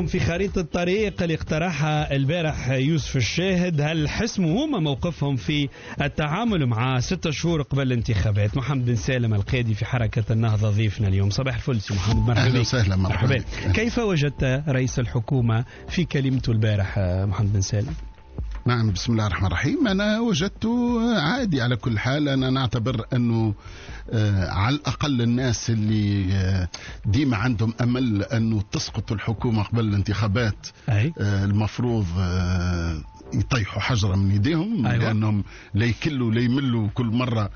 في خريطة الطريق اللي اقترحها البارح يوسف الشاهد، هل حسموا هما موقفهم في التعامل مع 6 شهور قبل الانتخابات؟ محمد بن سالم القيادي في حركة النهضة ضيفنا اليوم. صباح الفل سي محمد، مرحبا. أهلا وسهلا. مرحبا. كيف وجدت رئيس الحكومة في كلمته البارح محمد بن سالم؟ نعم، بسم الله الرحمن الرحيم. أنا وجدته عادي على كل حال. أنا نعتبر أنه على الأقل الناس اللي ديما عندهم أمل أنه تسقط الحكومة قبل الانتخابات المفروض يطيحوا حجرة من يديهم. أيوة. لأنهم لا يكلوا لا يملوا كل مرة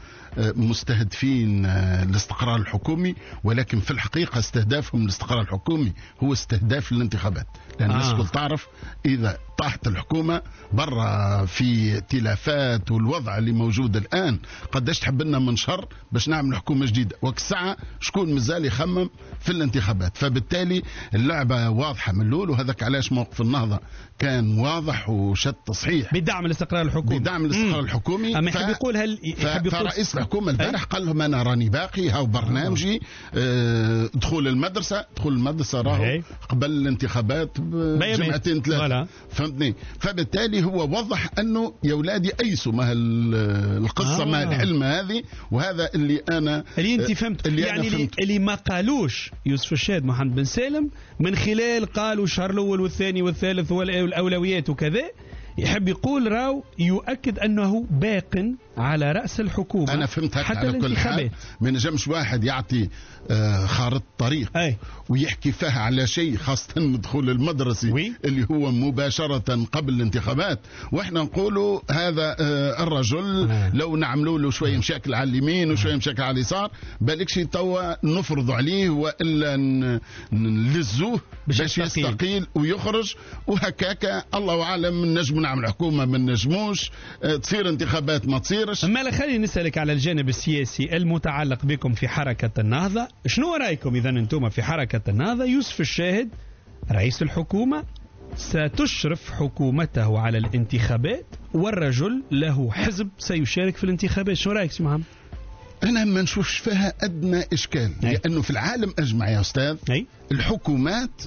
مستهدفين الاستقرار الحكومي، ولكن في الحقيقة استهدافهم الاستقرار الحكومي هو استهداف الانتخابات. لأن الناس كل تعرف إذا طاحت الحكومة برا في ائتلافات والوضع اللي موجود الآن قداش تحب لنا من شر باش نعمل حكومة جديدة، وكساعة شكون مازال يخمم في الانتخابات. فبالتالي اللعبة واضحة من الأول، وهذاك علاش موقف النهضة كان واضح وشد تصحيح بدعم الاستقرار الحكومي. بدعم الاستقرار الحكومي. أما يحب يقول هل يحب يقول فرئيس الحكومة البارح قال لهم أنا راني باقي، هاو برنامجي دخول المدرسة راهو قبل الانتخابات بجمعتين 3. فهمتني؟ فبالتالي هو وضح أنه يا ولادي أيسوا ما القصة ما الحلم هذه، وهذا اللي أنا اللي أنت فهمت يعني اللي ما قالوش يوسف الشاهد محمد بن سالم من خلال قالوا الشهر الأول والثاني والثالث والأولويات وكذا، يحب يقول راو يؤكد أنه باق على رأس الحكومة. أنا فهمت حتى على كل حال. ما نجمش واحد يعطي خارطة طريق ويحكي فيها على شيء خاصة دخول المدرسي اللي هو مباشرة قبل الانتخابات، وإحنا نقولوا هذا الرجل لو نعملوا له شوية مشاكل على اليمين وشوية مشاكل على اليسار بالكش توا نفرض عليه وإلا نلزوه باش يستقيل ويخرج، وهكاك الله أعلم نجم نعمل حكومة من نجموش، تصير انتخابات ما تصيرش. ما خليني نسألك على الجانب السياسي المتعلق بكم في حركة النهضة، شنو رأيكم إذا أنتم في حركة النهضة يوسف الشاهد رئيس الحكومة ستشرف حكومته على الانتخابات والرجل له حزب سيشارك في الانتخابات، شنو رأيك سي محمد؟ أنا ما نشوفش فيها أدنى إشكال. لأنه في العالم أجمع يا أستاذ الحكومات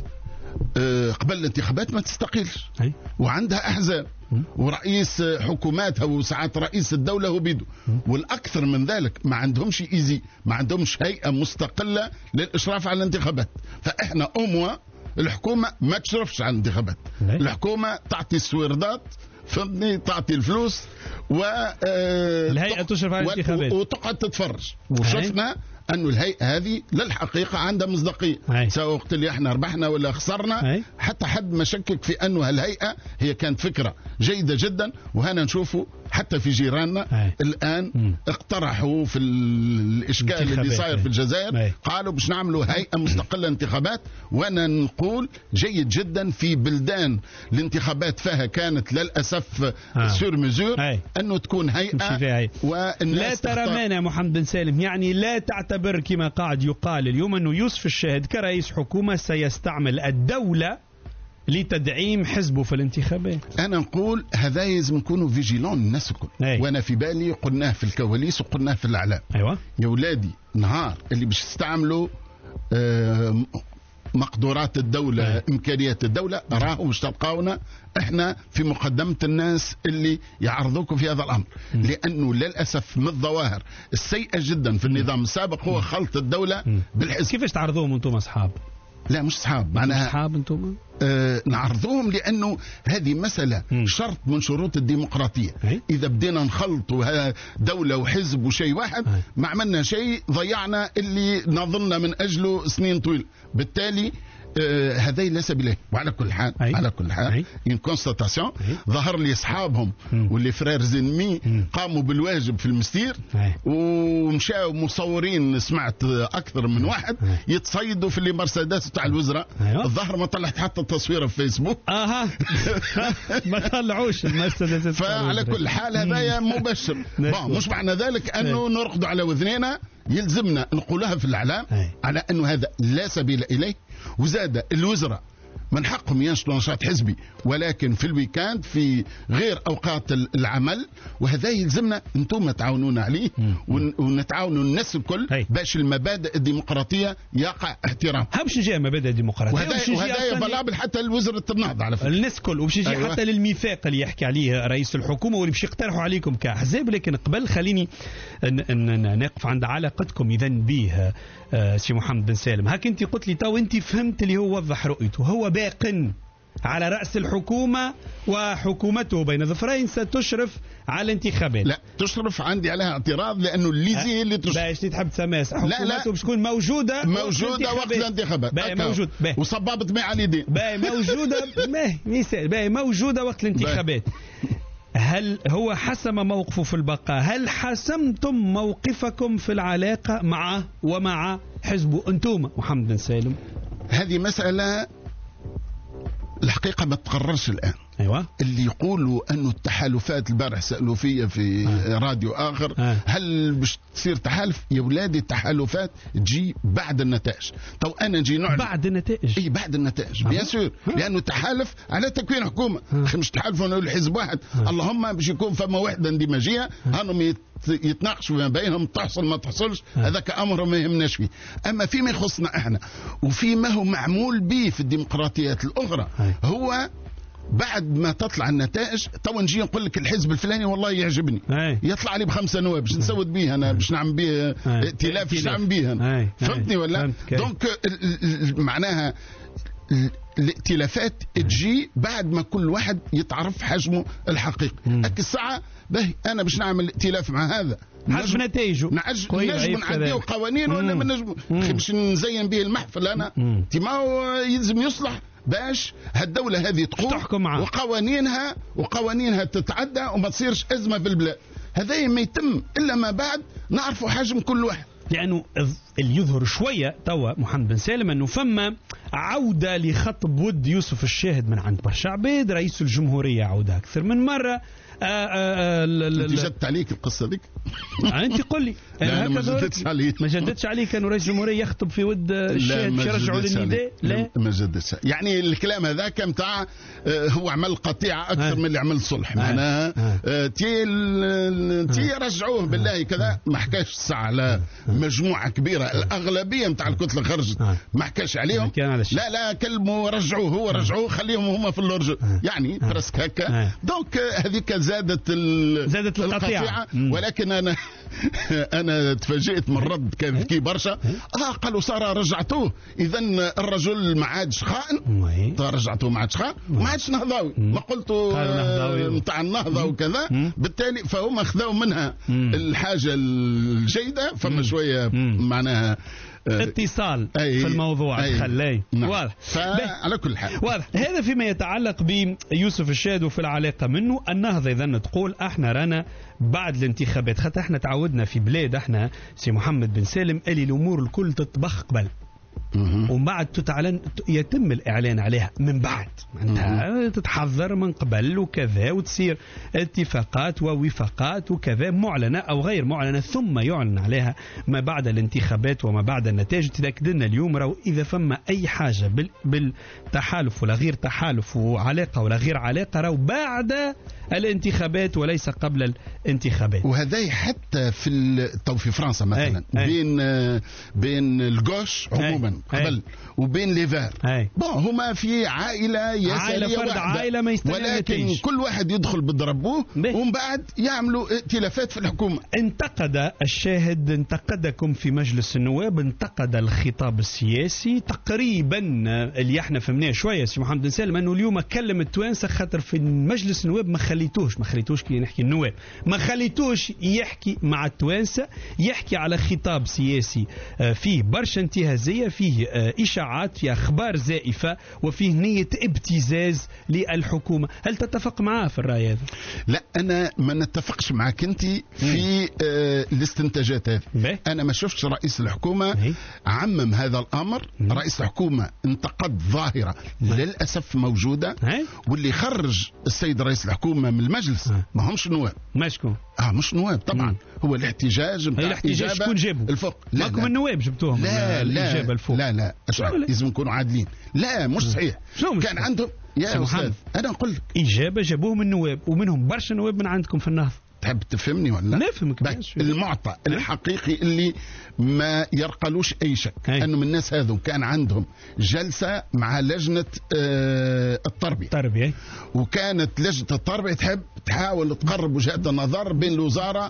قبل الانتخابات ما تستقيلش وعندها أحزاب ورئيس حكوماتها وساعات رئيس الدولة هو بيدو، والأكثر من ذلك ما عندهمش ما عندهمش هيئة مستقلة للإشراف على الانتخابات. فإحنا الحكومة ما تشرفش على الانتخابات، الحكومة تعطي السويردات فهمتني، تعطي الفلوس الهيئة تشرف على الانتخابات وتقعد تتفرج. وشفنا أنه الهيئة هذه للحقيقة عندها مصداقية، سواء وقت اللي احنا ربحنا ولا خسرنا. حتى حد ما شكك في أنه الهيئة هي كانت فكرة جيدة جدا، وهنا نشوفه حتى في جيراننا الآن اقترحوا في الإشكال اللي صاير في الجزائر قالوا باش نعملوا هيئة مستقلة انتخابات. وأنا نقول جيد جدا في بلدان الانتخابات فيها كانت للأسف سور مزور أنه تكون هيئة والناس لا ترى مانع محمد بن سالم، يعني لا تعتبر كما قاعد يقال اليوم أنه يوسف الشاهد كرئيس حكومة سيستعمل الدولة لتدعيم حزبه في الانتخابات. أنا نقول هذا لازم نكونوا فيجيلون الناس الكل. وأنا في بالي قلناه في الكواليس وقلناه في الإعلام. يا ولادي نهار اللي باش تستعملوا مقدورات الدولة إمكانيات الدولة راهو باش تلقاونا احنا في مقدمة الناس اللي يعرضوكم في هذا الأمر. لأنه للأسف من الظواهر السيئة جدا في النظام السابق هو خلط الدولة بالحزب. كيفاش تعرضوهم أنتم أصحاب؟ لا مش أصحاب، معناها أصحاب أنتم؟ نعرضوهم لأنه هذه مسألة شرط من شروط الديمقراطية. إذا بدينا نخلطوا دولة وحزب وشيء واحد ما عملنا شيء، ضيعنا اللي نظلنا من أجله سنين طويلة. بالتالي هذا ليس بله. وعلى كل حال على كل حال ان كونستاتاسيون ظهر لي اصحابهم واللي فرير زنمي قاموا بالواجب في المستير ومشاو مصورين، سمعت اكثر من واحد يتصيدوا في المرسيدس تاع الوزراء. الظهر ما طلعت حتى تصويره في فيسبوك. ما طلعوش المرسيدس. فعلى كل حال هذا مبشر. مش معنى ذلك انه نرقد على وذنينا، يلزمنا نقولها في الاعلام على انه هذا لا سبيل اليه. وزاد الوزراء من حقهم ينشطوا نشاط حزبي، ولكن في الويكاند في غير أوقات العمل، وهذا يلزمنا أنتم تعاونونا عليه ونتعاونوا الناس الكل باش المبادئ الديمقراطية يقع احترام. باش نجي مبادئ الديمقراطية وهذا فالابل حتى لوزارة النهضة على فكرة الناس الكل، وباش نجي حتى للميثاق اللي يحكي عليه رئيس الحكومة واللي باش يقترحوا عليكم كأحزاب. لكن قبل خليني نقف عند علاقتكم إذا به سي محمد بن سالم. هاك أنت قلت لي تو أنت فهمت اللي هو وضح رؤيته، هو باق على رأس الحكومة وحكومته بين ظفرين ستشرف على الانتخابات. لا تشرف عندي عليها اعتراض، لأنه الليزي اللي تشرف باش تحب تسماس حكومته باش تكون موجودة وقت الانتخابات موجود وصبابة ماء على اليدين موجودة مثال موجودة وقت الانتخابات. هل هو حسم موقفه في البقاء؟ هل حسمتم موقفكم في العلاقة معه ومع حزبه أنتم محمد بن سالم؟ هذه مسألة الحقيقة ما تقررش الآن. أيوة. اللي يقولوا أنه التحالفات، البارح سألوا فيا في راديو آخر هل باش تصير تحالف؟ يا ولادي التحالفات تجي بعد النتائج. تو أنا نجي نعلن بعد النتائج. إيه بعد النتائج بيان سور، لأنه تحالف على تكوين حكومة، مش تحالفوا أنه الحزب واحد. اللهم باش يكون فما وحدة اندماجية هانهم يتناقشوا ما بينهم، تحصل ما تحصلش هذاك أمر ما يهمناش فيه. أما فيما يخصنا إحنا وفيما هو معمول به في الديمقراطيات الأخرى، هو بعد ما تطلع النتائج تو نجي نقول لك الحزب الفلاني والله يعجبني يطلع لي ب5 نواب باش نسود به انا، باش نعمل به ائتلاف، باش نعمل به انا. فهمتني ولا؟ دونك معناها الائتلافات تجي بعد ما كل واحد يتعرف حجمه الحقيقي. هك الساعة باهي أنا باش نعمل ائتلاف مع هذا حجم نتائجه نجم نعديو قوانين ولا ما نجم باش نزين به المحفل أنا ما هو يلزم يصلح باش هالدولة هذه تقوم وقوانينها تتعدى وما تصيرش أزمة في البلاد. هذا ما يتم إلا ما بعد نعرفوا حجم كل واحد. لأنه اللي يظهر شوية توا محمد بن سالم أنه فما عودة لخطب ود يوسف الشاهد من عند برشا عبيد. رئيس الجمهورية عودة أكثر من مرة. انت جدت عليك القصة ذيك؟ أنت قل لي. لا ما جدتش عليك. ما جدتش عليك أنه رئيس الجمهورية يخطب في ود الشاهد باش يرجعوا للنداء؟ لا ما جدتش. يعني الكلام هذاك متاع هو عمل قطيعة أكثر من اللي عمل صلح. معناها تي رجعوه بالله كذا. ما حكاش الساعة على مجموعة كبيرة، الأغلبية متاع الكتلة خرجت ما حكاش عليهم. لا كلموا رجعوه، هو رجعوه خليهم هما في اللرج يعني برسك هكا. دونك هذيك زادت القطيعة. ولكن أنا تفاجئت من رد كان ذكي برشا. قالوا صار رجعتوه، إذا الرجل ما عادش خائن. رجعتوه ما عادش خائن وما عادش نهضاوي. ما قلتوا متاع النهضة وكذا، بالتالي فهم أخذوا منها الحاجة الجيدة. فما شوية معناها اتصال في الموضوع خلي واضح. على كل حال واضح. هذا فيما يتعلق بيوسف الشاهد وفي العلاقة منه. النهضة إذا تقول احنا رانا بعد الانتخابات، خاطر احنا تعودنا في بلاد احنا سي محمد بن سالم اللي الامور الكل تطبخ قبل ومن بعد يتم الإعلان عليها من بعد. معناتها تتحضر من قبل وكذا وتصير اتفاقات ووفاقات وكذا معلنة أو غير معلنة، ثم يعلن عليها ما بعد الانتخابات وما بعد النتائج. تأكد لنا اليوم راهو إذا فما أي حاجة بالتحالف ولا غير تحالف وعلاقة ولا غير علاقة راهو بعد الانتخابات وليس قبل الانتخابات. وهذا حتى في فرنسا مثلا بين الجوش عموما قبل وبين ليفار هما في عائلة يسارية واحدة، عائلة ما ولكن كل واحد يدخل بضربوه ومن بعد يعملوا ائتلافات في الحكومة. انتقد الشاهد، انتقدكم في مجلس النواب، انتقد الخطاب السياسي تقريبا اللي احنا فهمناه شوية سي محمد بن سالم انه اليوم كلم التوانسة خاطر في مجلس النواب ما خليتوش كي نحكي النواب ما خليتوش يحكي مع التوانسة، يحكي على خطاب سياسي فيه برشا انتهازية، فيه إشاعات، فيه أخبار زائفة، وفيه نية ابتزاز للحكومة. هل تتفق معاه في الرأي هذا؟ لا أنا ما نتفقش معك أنت في الاستنتاجات هذه. أنا ما شفتش رئيس الحكومة عمم هذا الأمر. رئيس الحكومة انتقد ظاهرة للأسف موجودة، واللي خرج السيد رئيس الحكومة من المجلس ما همش نواب. ماشكو مش نواب طبعا. هو الاحتجاج شكون جابوا الفوق؟ ماكم النواب جبتوهم لا يوافقوا. لا لازم نكونوا عادلين. لا مش صحيح. كان عندهم يا أستاذ أنا نقول لك إجابة جابوهم النواب ومنهم برشا نواب من عندكم في النهضة. تحب تفهمني ولا؟ نفهمك. المعطى الحقيقي اللي ما يرقلوش أي شك أنه من الناس هذو كان عندهم جلسة مع لجنة التربية. وكانت لجنة التربية تحاول تقرب وجهات النظر بين الوزارة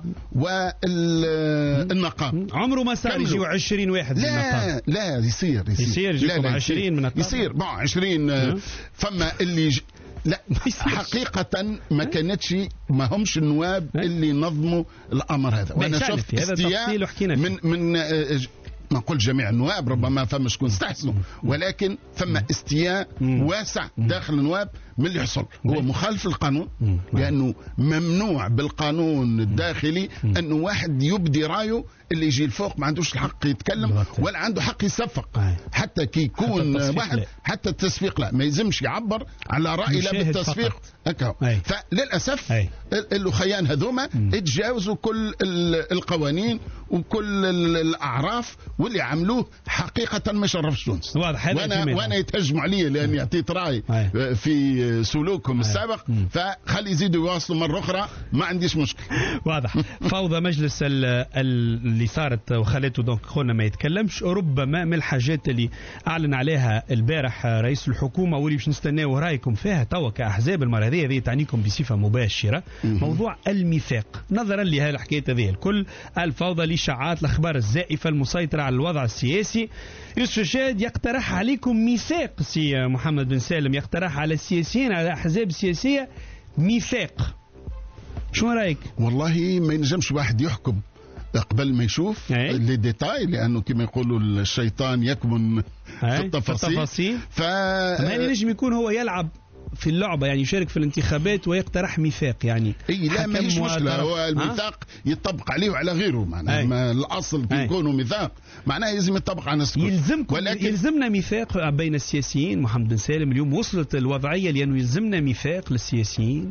والنقابة. عمره ما صار يجيو 20 واحد. لا يصير يجيكم 20 من النقابة. يصير 20 فما اللي لا حقيقة ما كانتش ما همش النواب اللي نظموا الأمر هذا. وأنا شفت استياء من ما نقول جميع النواب، ربما فما شكون استحسنوا، ولكن فما استياء واسع داخل النواب من اللي يحصل. هو مخالف للقانون لأنه ممنوع بالقانون الداخلي أنه واحد يبدي رايه اللي يجي الفوق ما عندوش الحق يتكلم ولا عنده حق يصفق حتى كي يكون واحد حتى التصفيق لا ما يلزمش يعبر على رأي لا بالتصفيق هكا. فللأسف الأخيان هذوما اتجاوزوا كل القوانين وكل الأعراف واللي عملوه حقيقة ما شرفش تونس. وانا يتهجموا علي لاني اعطيت راي في سلوكهم السابق، فخلي يزيدوا يواصلوا مرة أخرى ما عنديش مشكلة. واضح. فوضى مجلس اللي صارت وخلته دونك خونا ما يتكلمش، ربما من الحاجات اللي أعلن عليها البارح رئيس الحكومة واللي باش نستناو رايكم فيها توا كأحزاب المرة هذه تعنيكم بصفة مباشرة موضوع الميثاق. نظرا لهذه الحكاية هذه الكل، الفوضى، الإشاعات، الأخبار الزائفة المسيطرة على الوضع السياسي، يوسف الشاهد يقترح عليكم ميثاق. سي محمد بن سالم يقترح على السياسيين على الأحزاب السياسية ميثاق. شو رأيك؟ والله ما ينجمش واحد يحكم قبل ما يشوف لي ديتاي، لأنه كما يقولوا الشيطان يكمن في التفاصيل. ما نجم يكون هو يلعب في اللعبة، يعني يشارك في الانتخابات ويقترح ميثاق يعني. لا ما هيش مشكلة، هو الميثاق يطبق عليه وعلى غيره، معناه الأصل يكونوا ميثاق معناه لازم يطبق على الناس. يلزمنا ميثاق بين السياسيين. محمد بن سالم اليوم وصلت الوضعية لأنه يلزمنا ميثاق للسياسيين.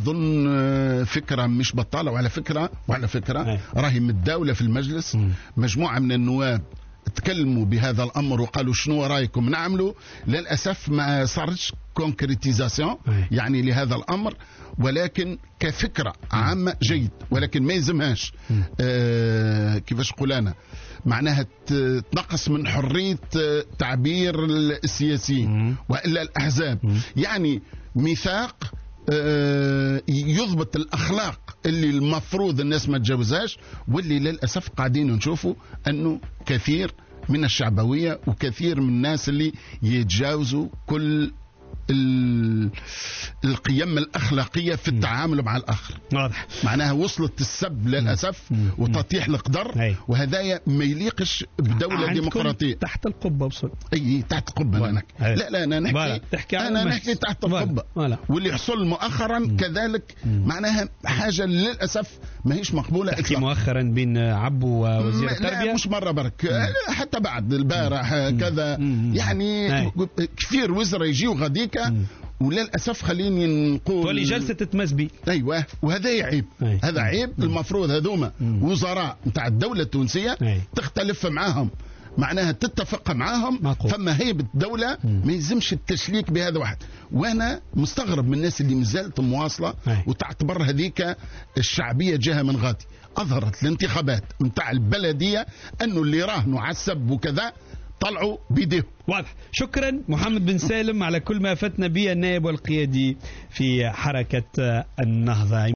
أظن فكرة مش بطالة، وعلى فكرة راهي من الدولة في المجلس مجموعة من النواب تكلموا بهذا الأمر وقالوا شنو رأيكم نعملوا. للأسف ما صارتش كونكريتيزاسيون يعني لهذا الأمر، ولكن كفكرة عامة جيد، ولكن ما يلزمهاش كيفاش نقول أنا معناها تنقص من حرية تعبير السياسيين وإلا الأحزاب. يعني ميثاق يضبط الأخلاق اللي المفروض الناس ما تجاوزهاش، واللي للأسف قاعدين نشوفوا أنه كثير من الشعبوية وكثير من الناس اللي يتجاوزوا كل القيم الأخلاقية في التعامل مع الآخر. واضح. معناها وصلت السب للأسف وتطيح القدر، وهذا ما يليقش بدولة ديمقراطية. تحت القبة بصر. أي تحت القبة. لا أنا نحكي تحت القبة. واللي حصل مؤخرا كذلك معناها حاجة للأسف ما هيش مقبولة. تحكي مؤخرا بين عبو ووزير التربية؟ لا مش مرة برك، حتى بعد البارح كذا يعني كثير وزراء يجيوا غاديك وللأسف خليني نقول تولي جلسة تتمزبي. أيوة، وهذا عيب. هذا عيب. المفروض هذوما وزراء نتاع الدولة التونسية تختلف معاهم، معناها تتفق معاهم، فما هيبة الدولة ما يلزمش التشليك بهذا واحد. وانا مستغرب من الناس اللي مازالت مواصلة وتعتبر هذيك الشعبية جهة من غادي. اظهرت الانتخابات نتاع البلدية انه اللي راهنوا على السب وكذا طلعوا بيديهم. واضح. شكرا محمد بن سالم على كل ما فتنا به النائب والقيادي في حركة النهضة.